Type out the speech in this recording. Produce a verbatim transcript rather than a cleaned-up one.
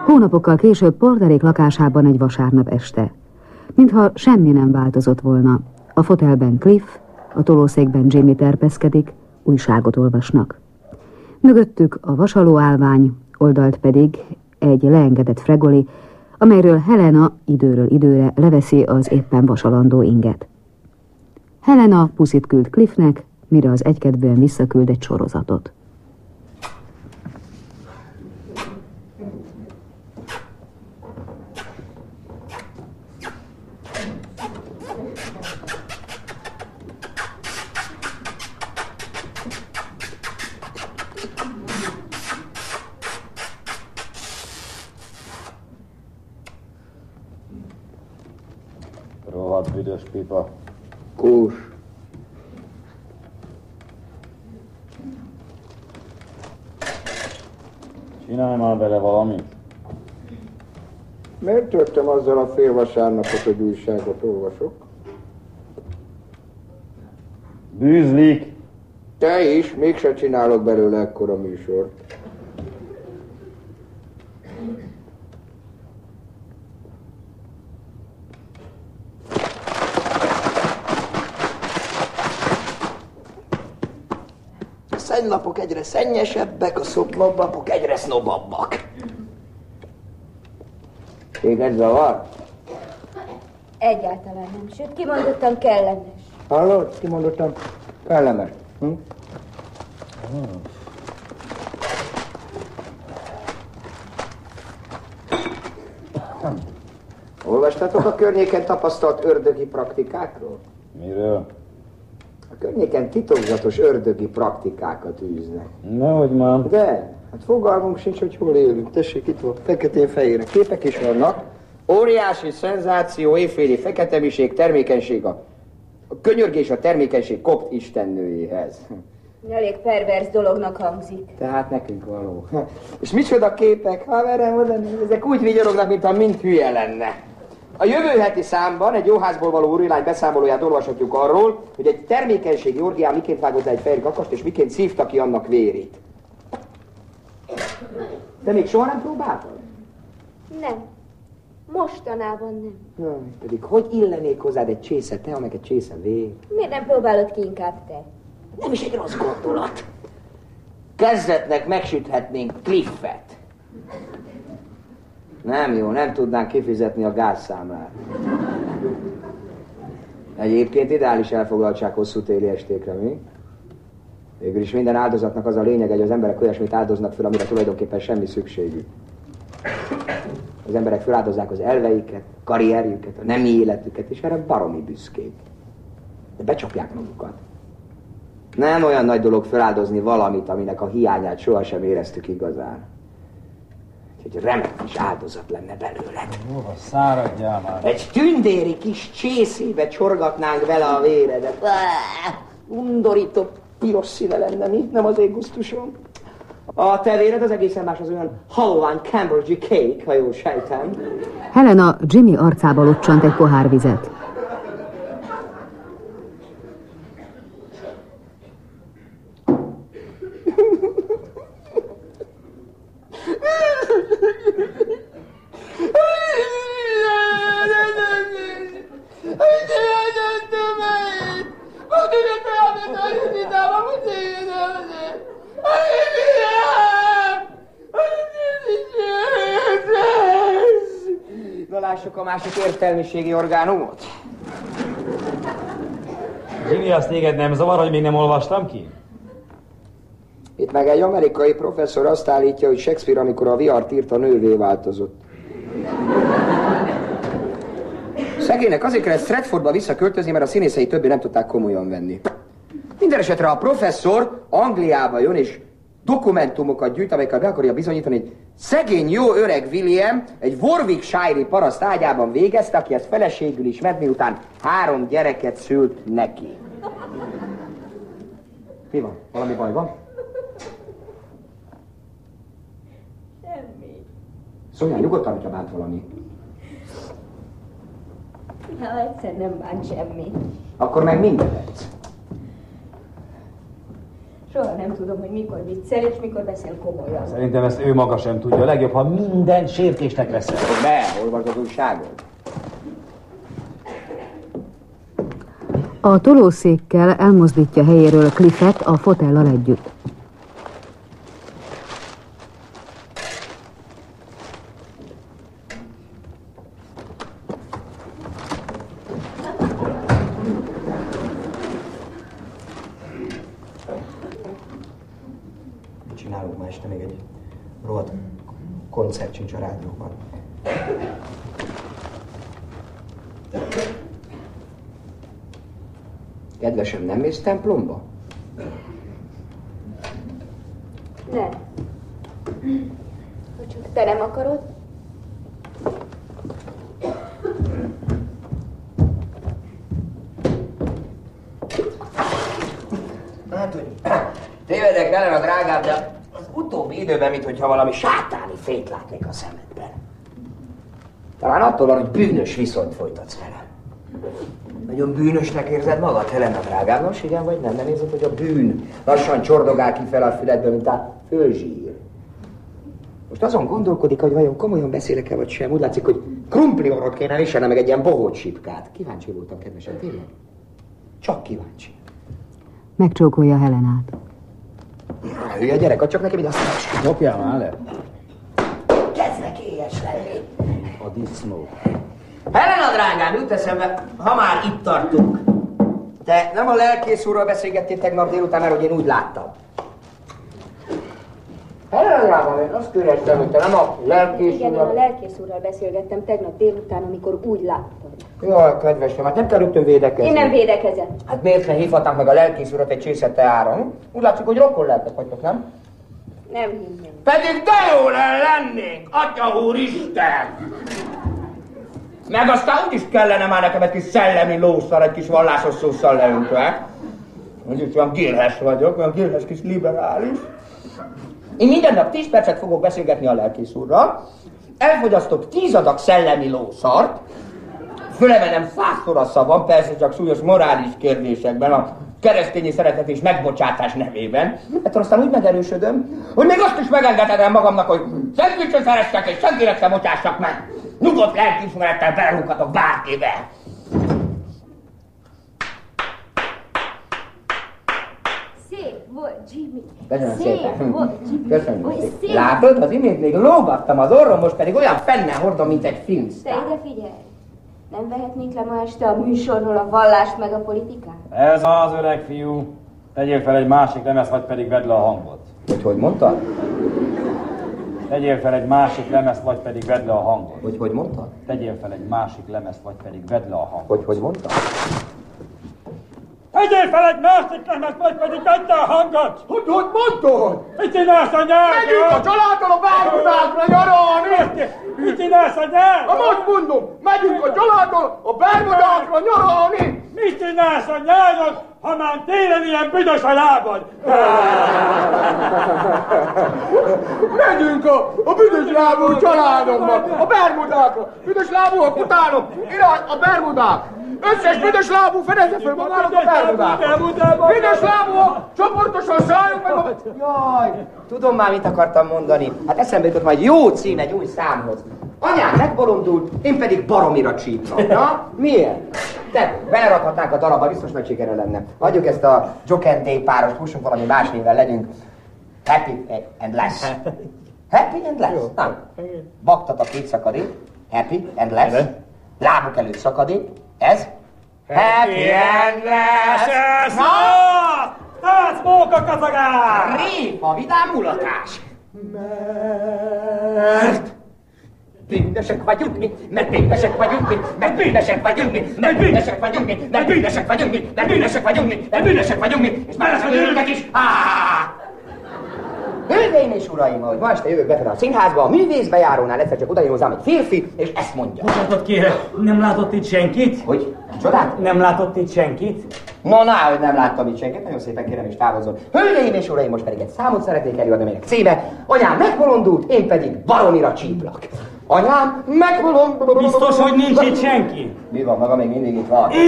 Hónapokkal később Porterék lakásában egy vasárnap este. Mintha semmi nem változott volna. A fotelben Cliff, a tolószékben Jimmy terpeszkedik, újságot olvasnak. Mögöttük a vasaló állvány, oldalt pedig egy leengedett fregoli, amelyről Helena időről időre leveszi az éppen vasalandó inget. Helena puszit küld Cliffnek, mire az egykedvűen visszaküld egy sorozatot. Rohadt büdös pipa. Kós. Csinálj már vele valamit. Miért töltöm azzal a fél vasárnapot, hogy újságot olvasok? Bűzlik! Te is, mégse csinálok belőle ekkora műsort. A szennylapok egyre szennyesebbek, a szoplapok egyre sznobabbak. Téged zavar? Egyáltalán nem, sőt, kimondottan kellemes. Hallod? Kimondottan kellemes. Hm? Hmm. Olvastatok a környéken tapasztalt ördögi praktikákról? Miről? A környéken titokzatos ördögi praktikákat űznek. Nehogy már. De, hát fogalmunk sincs, hogy hol élünk. Tessék, itt van, feketén-fehére képek is vannak. Óriási szenzáció, éjféli feketemiség, termékenység a... A könyörgés a termékenység kopt istennőjéhez. Elég pervers dolognak hangzik. Tehát nekünk való. És micsoda képek? Ha merem mondani, ezek úgy vigyorognak, mintha mind hülye lenne. A jövő heti számban egy jóházból való úrilány beszámolóját olvashatjuk arról, hogy egy termékenységi orgián miként vágott le egy fehér kakast, és miként szívta ki annak vérét. De még soha nem próbáltad? Nem. Mostanában nem. Na, pedig hogy illenék hozzád egy csésze tea, meg egy csésze vér? Miért nem próbálod ki inkább te? Nem is egy rossz gondolat. Kezdetnek megsüthetnénk Cliffet. Nem jó, nem tudnánk kifizetni a gázszámlát. Egyébként ideális elfoglaltság hosszú téli estékre, mi? Végül is minden áldozatnak az a lényeg, hogy az emberek olyasmit áldoznak fel, amire tulajdonképpen semmi szükségük. Az emberek feláldozzák az elveiket, a karrierjüket, a nemi életüket, és erre baromi büszkék. De becsapják magukat. Nem olyan nagy dolog feláldozni valamit, aminek a hiányát sohasem éreztük igazán. Úgyhogy remek kis áldozat lenne belőled. Jó, száradjál már. Egy tündéri kis csészébe csorgatnánk vele a véredet. Undorító piros színe lenne, mi? Nem az én gusztusom. A te véred az egészen más, az olyan halvány Cambridge-i cake, ha jól sejtem. Helena Jimmy arcába locsant egy pohár vizet. Na lássuk a másik értelmiségi orgánumot. Jimmy, azt téged nem zavar, hogy még nem olvastam ki? Itt meg egy amerikai professzor azt állítja, hogy Shakespeare, amikor a vihart írta, nővé változott. Szegénynek azért kellett Stratfordba visszaköltözni, mert a színészei többé nem tudták komolyan venni. Minden esetre a professzor Angliába jön, és dokumentumokat gyűjt, amelyekkel be akarja bizonyítani, hogy szegény jó öreg William egy Warwickshire-i paraszt ágyában végezte, aki ezt feleségül ismert, miután három gyereket szült neki. Mi van? Valami baj van? Semmi. Szóljál nyugodtan, hogyha bánt valami. Ha egyszer nem bánt semmi. Akkor meg mindent. És Soha nem tudom, hogy mikor viccel és mikor beszél komolyan. Szerintem ezt ő maga sem tudja. A legjobb, ha minden sértésnek veszel. Be, olvasd az újságot. A tolószékkel elmozdítja helyéről Cliffet a fotellal együtt. Csinálunk ma este még egy rohadt koncertcsincs a rádióban. Kedvesem, nem mész templomba? Nem. Ha csak te nem akarod. Hát, hogy tévedek velem a drágább, de az utóbbi időben, mintha valami sátáni fényt látnék a szemedben. Talán attól van, hogy bűnös viszonyt folytatsz velem. Nagyon bűnösnek érzed magad, Helena drágám? Nos, igen vagy nem? Nem érzed, hogy a bűn lassan csordogál ki fel a füledből, mint a fölzsír? Most azon gondolkodik, hogy vajon komolyan beszélek-e vagy sem. Úgy látszik, hogy krumpliorot kéne viselni, meg egy ilyen bohóc sipkát. Kíváncsi voltam, kedvesem, tényleg? Csak kíváncsi. Megcsókolja Helenát. Hülye gyerek, csak nekem ide azt mondja. Dobjál már le. Kezdek éhes lenni. A disznó. Helena drágám, jut eszembe, ha már itt tartunk. Te nem a lelkész úrral beszélgettél tegnap délután, mert hogy én úgy láttam. Helena drágám, én azt kérdeztem, hogy te nem a lelkész Igen, én úrral... a lelkész úrral beszélgettem tegnap délután, amikor úgy láttam. Jaj, kedvesem, hát nem kell rögtön védekezni. Én nem védekezem. Hát miért ne hívhatnánk meg a lelkész urat egy csésze teáron? Úgy látszik, hogy rokon lelkek vagytok, nem? Nem hinném. Pedig de jól lennénk, Atya Úristen! Meg aztán úgy is kellene már nekem egy kis szellemi lószar, egy kis vallásos szószal leünkve. Úgyhogy olyan gélhes vagyok, olyan gélhes kis liberális. Én minden nap tíz percet fogok beszélgetni a lelkész úrral, elfogyasztok tíz adag szellemi lószart, fölemelem százszor a szavam, persze csak súlyos morális kérdésekben, a keresztényi szeretet és megbocsátás nevében. Ettől aztán úgy megerősödöm, hogy még azt is megengedhetem magamnak, hogy senkit sem szeressek és senkinek sem bocsássak meg. Nyugodt lelkiismerettel belrúghatok bárkibe. Szép volt, Jimmy. Köszönöm Szép szépen. volt, Jimmy. Köszönöm Oly szépen. szép. Látod, az imént még lógattam az orrom, most pedig olyan fenne hordom, mint egy Te filmsztár. ide figyelj. Nem vehetnénk le ma este a műsorról a vallást meg a politikát? Ez az, öreg fiú. Tegyél fel egy másik lemez, vagy pedig vedd le a hangot. Hogy hogy mondtad? Tegyél fel egy másik lemez, vagy pedig vedd le a hangot. Hogy hogy mondtad? Tegyél fel egy másik lemez, vagy pedig vedd le a hangot. Hogy hogy mondtad? Tegyél fel egy másik lemez, vagy pedig vedd le a hangot! Hogy hogy mondtad? Mit csinálsz a nyelvről? Megyünk a családdal a Bermudákra nyaralni! Mit csinálsz a nyelvről? Ha most mondom, megyünk a családdal a Bermudákra nyaralni! Mit csinálsz a nyelvon, ha már télen ilyen büdös a lábad? Megyünk a, a büdös lábú családommal, a Bermudákra! Büdös lábúak utánok, irány a Bermudák! Összes büdös lábú fedezze föl magának a Bermudákra! Büdös lábúak, csoportosan szálljuk meg a... Jaj, tudom már, mit akartam mondani. Hát eszembe jutott majd jó cím egy új számhoz. Anyám megbolondult, én pedig baromira csípnak. Na, miért? Te, belerakhatnánk a darabba, biztos nagy sikere lenne. Hagyjuk ezt a Jock and Day párost, hússunk valami más névvel, legyünk Happy and Less. Happy and Less? Na, baktat a két szakadék, Happy and Less. Lábuk előtt szakadék, ez? Happy and Less. Na! Tánc, móka, kazagár! Rép a vidám mulatás. Mert... Bűnösek vagyunk mi, mert bűnösek vagyunk mi, mert bűnösek vagyunk mi, mert bűnösek vagyunk mi, mert bűnösek vagyunk mi, mert bűnösek vagyunk mi, mert bűnösek vagyunk mi, és már leszünk őrültek is. Hölgyeim és uraim, ahogy ma este jövök befele a színházba, a művészbejárónál egyszer csak odajön hozzám egy férfi, és ezt mondja. Bocsánat kérek, nem látott itt senkit? Hogy? Kicsodát? Nem látott itt senkit? Na, na, hogy nem láttam itt senkit, nagyon szépen kérem és távozzon. Hölgyeim és uraim, most pedig egy számot szeretnék előadni, amelynek címe Anyám megbolondult, én pedig baromira csíplak. Anyám megbolondult... Biztos, hogy nincs itt senki? Mi van, maga még mindig itt van?